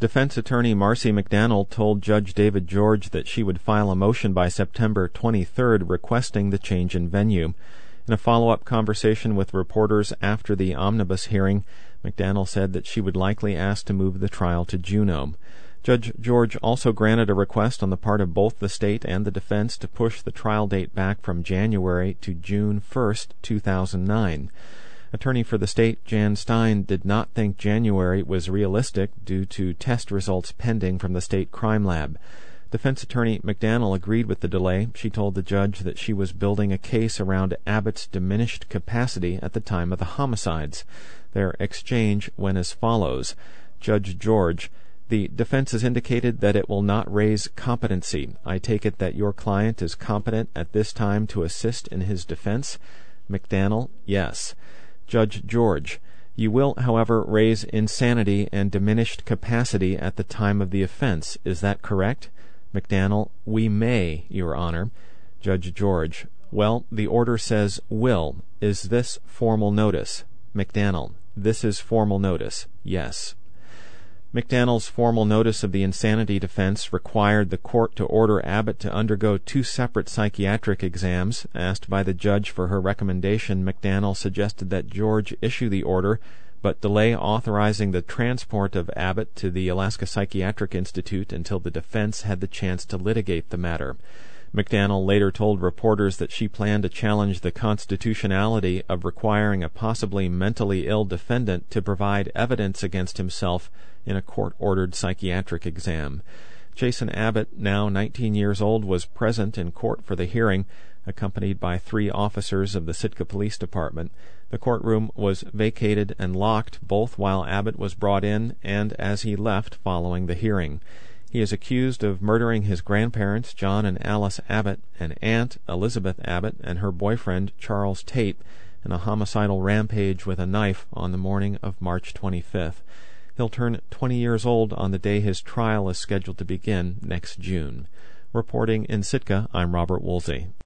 Defense attorney Marcy McDaniel told Judge David George that she would file a motion by September 23rd requesting the change in venue. In a follow-up conversation with reporters after the omnibus hearing, McDaniel said that she would likely ask to move the trial to Juneau. Judge George also granted a request on the part of both the state and the defense to push the trial date back from January to June 1st, 2009. Attorney for the state, Jan Stein, did not think January was realistic due to test results pending from the state crime lab. Defense attorney McDaniel agreed with the delay. She told the judge that she was building a case around Abbott's diminished capacity at the time of the homicides. Their exchange went as follows. Judge George: the defense has indicated that it will not raise competency. I take it that your client is competent at this time to assist in his defense? McDaniel: yes. Judge George: you will, however, raise insanity and diminished capacity at the time of the offense. Is that correct? McDaniel: we may, Your Honor. Judge George: well, the order says will. Is this formal notice? McDaniel: this is formal notice, yes. McDaniel's formal notice of the insanity defense required the court to order Abbott to undergo 2 separate psychiatric exams. Asked by the judge for her recommendation, McDaniel suggested that George issue the order, but delay authorizing the transport of Abbott to the Alaska Psychiatric Institute until the defense had the chance to litigate the matter. McDaniel later told reporters that she planned to challenge the constitutionality of requiring a possibly mentally ill defendant to provide evidence against himself in a court-ordered psychiatric exam. Jason Abbott, now 19 years old, was present in court for the hearing, accompanied by 3 officers of the Sitka Police Department. The courtroom was vacated and locked both while Abbott was brought in and as he left following the hearing. He is accused of murdering his grandparents, John and Alice Abbott, an aunt, Elizabeth Abbott, and her boyfriend, Charles Tate, in a homicidal rampage with a knife on the morning of March 25th. He'll turn 20 years old on the day his trial is scheduled to begin next June. Reporting in Sitka, I'm Robert Woolsey.